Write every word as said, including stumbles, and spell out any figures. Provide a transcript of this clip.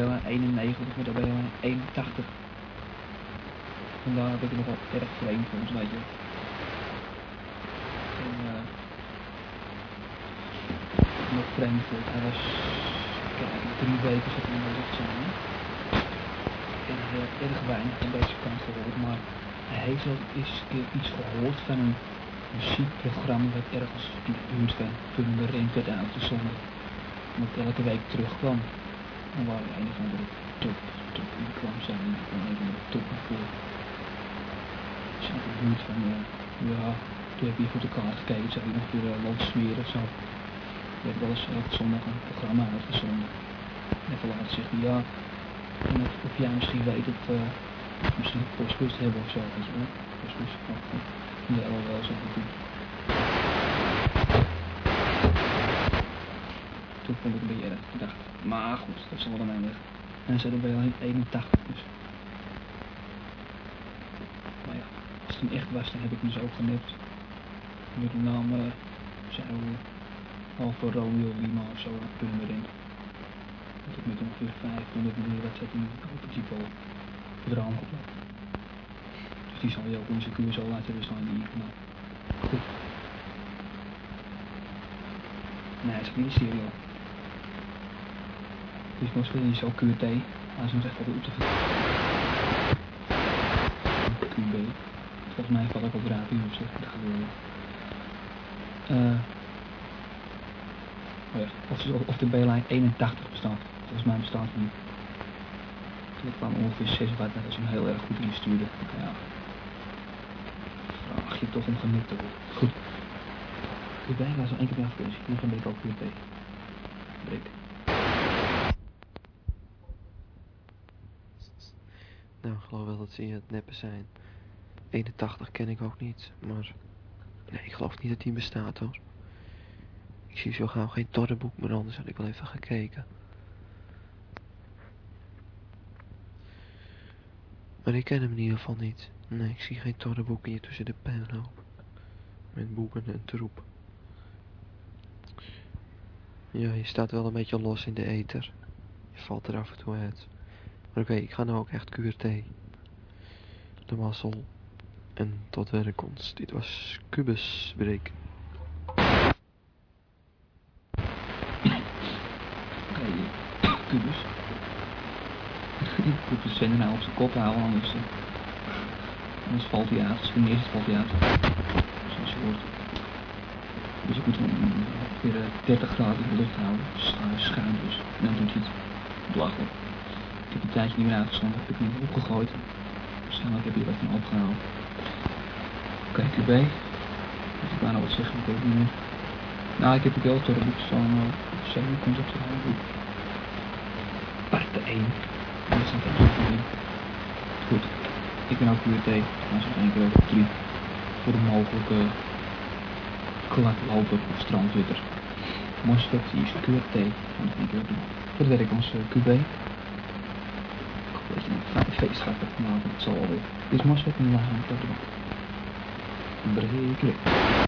bijlijn eenennegentig met de bijlijn eenentachtig. En daar heb ik nog wel erg vreemd voor ons, weet je. En, uh, nog vreemd voor. Hij was, kijk, drie weken zat hij in de lucht samen. En hij had erg weinig van deze kant gehoord, maar hij heeft wel eens een keer iets gehoord van een muziekprogramma wat ergens in de buurt van Purmerend werd uitgezonden. Wat elke week terugkwam. En waar een of andere top, top in kwam, zijn en ik kwam even met de top naar voren. Dus ik heb gehoord van, uh, ja, toen heb je voor de kaart gekeken, zou je nog weer uh, land smeren of zo. Je hebt wel eens elke zondag een programma uitgezonden. En even later zegt hij, ja, en of, of jij misschien weet of uh, misschien een postbus hebben of zo, weet je wel. Postbus, oh, ja, wel wel zo goed. Toen vond ik een beetje erg. Ik dacht, maar goed, dat is wel aan mijn weg. En ze hadden bij eenentachtig dus. Maar ja, als het hem echt was, dan heb ik hem zo genept. Met de naam, uh, zei Alfa Romeo Lima of zo, kunnen we denken. Dat ik met ongeveer vijfhonderd miljoen wat zat in op het type op het raam geplakt. Dus die zal je ook in zijn kuur zo laten bestaan, die maar goed. Nee, hij is niet stereo. Dus ik moest weer niet zo Q T. Hij is hem echt wel op te veel. Q B. Volgens mij val ik op radio op zich. Dat gaat wel. Uh, oh ja, of, of de B-lijn eenentachtig bestaat. Volgens mij bestaat het niet. Ik kwam ongeveer zes watt net als hem heel erg goed instuurde. Ja. Vraag je toch om genipt te worden. Goed. Q B was al één keer bij afkeuze. Nog een beetje op Q T. Breek. Nou, ik geloof wel dat ze hier het neppen zijn. eenentachtig ken ik ook niet, maar... Nee, ik geloof niet dat die bestaat hoor. Ik zie zo gauw geen torrenboek, maar anders had ik wel even gekeken. Maar ik ken hem in ieder geval niet. Nee, ik zie geen torrenboek hier tussen de puinhoop. Met boeken en troep. Ja, je staat wel een beetje los in de ether. Je valt er af en toe uit. Maar oké, okay, ik ga nou ook echt Q R T. De mazzel. En tot werkkomst. Dit was Kubus Break. Oké, Kubus. Ik moet de zender nou op zijn kop houden, anders, uh, anders valt hij uit. Als ik hem eerst valt hij uit. Zoals je hoort. Dus ik moet hem ongeveer uh, dertig graden in de lucht houden. Schuin, schuin dus. En dan doet hij het belachelijk. Ik heb een tijdje niet meer uitgezonden. Ik heb hem niet opgegooid. Waarschijnlijk heb je er wat van opgehaald. Oké, okay, Q B. Moet ik bijna wat zeggen, ik weet het niet meer. Nou, ik heb ook wel door de boek van uh, zeven komt op zijn boek. Part één. En dat is een beetje goed. Goed. Ik ben ook Q R T. Dan is nog één keer over drie. Voor de mogelijke gladloper of strandwitter. MOSFET die is Q R T. Dan één keer doen. Voor de werk ons uh, Q B. Ik hoop dat je een fijne feest gaat met vanavond. Het zal alweer. Dit is MOSFET en we gaan het doen. Een breek.